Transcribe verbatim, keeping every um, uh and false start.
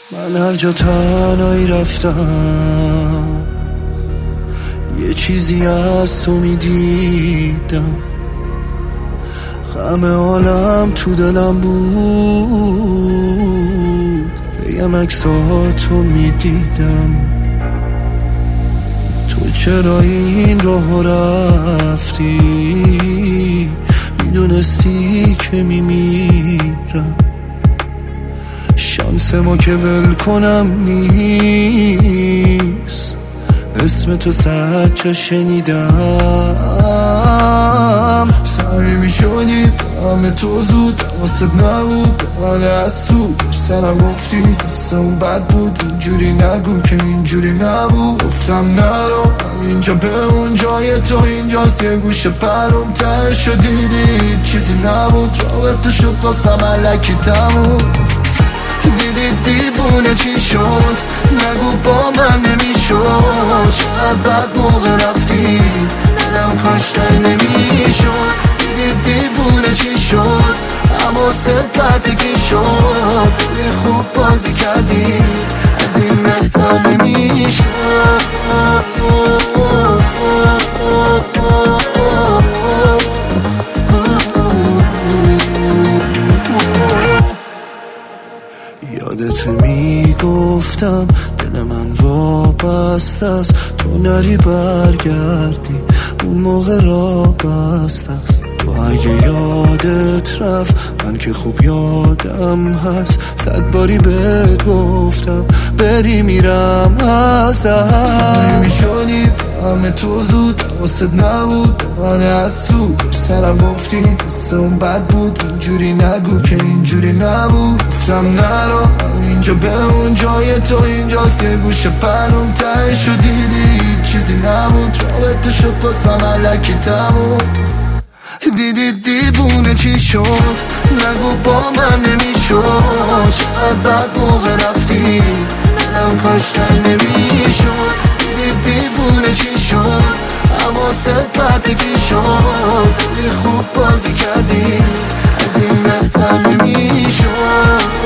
من هر جا تنهایی رفتم یه چیزی از تو میدیدم، غم عالم تو دلم بود، هیم عکساتو میدیدم. تو چرا این راه رفتی؟ میدونستی که میمیرم. شانس ما که ول کنم نیست، اسم تو صد جا شنیدم. سعی میشدی همه تو زود واسه نبود، من از سود سرم گفتی قصه بد بود، اینجوری نگو که اینجوری نبود. گفتم نرو اینجا بمون، جای تو اینجاست، یه گوشه پرون تهشو دیدی چیزی نبود، رابطه شد واسم الکی تموم. دیدی دیوونه چی شد؟ نگو با من نمیشد، چقدر بد موقع رفتی دلم کاشته نمیشد. دیدی دیوونه چی شد؟ حواست پرتگی شد، بلی خوب بازی کردی، از این بهتر نمیشد. یادت میگفتم دل من وابسته است، تو نری برگردی اون موقع را بسته است. تو اگه یادت رفت من که خوب یادم هست، صد باری بهت گفتم بری میرم از دست. سعی میشدی همه تو زود واسه نبود، من از سود سرم گفتی قصه اون بد بود، اینجوری نگو که اینجوری نبود. گفتم نرو اینجا بمون، جای تو اینجاست، یه گوشه پرون تهشو دیدی چیزی نبود، رابطه شد واسم الکی تموم. دیدی دیوونه چی شد؟ نگو با من نمیشد، چقدر بد موقع رفتی دلم کاشته نمیشد. دیدی دیوونه چی شد؟ حواست پرتگی شد، بلی خوب بازی کردی، از این بهتر نمیشد.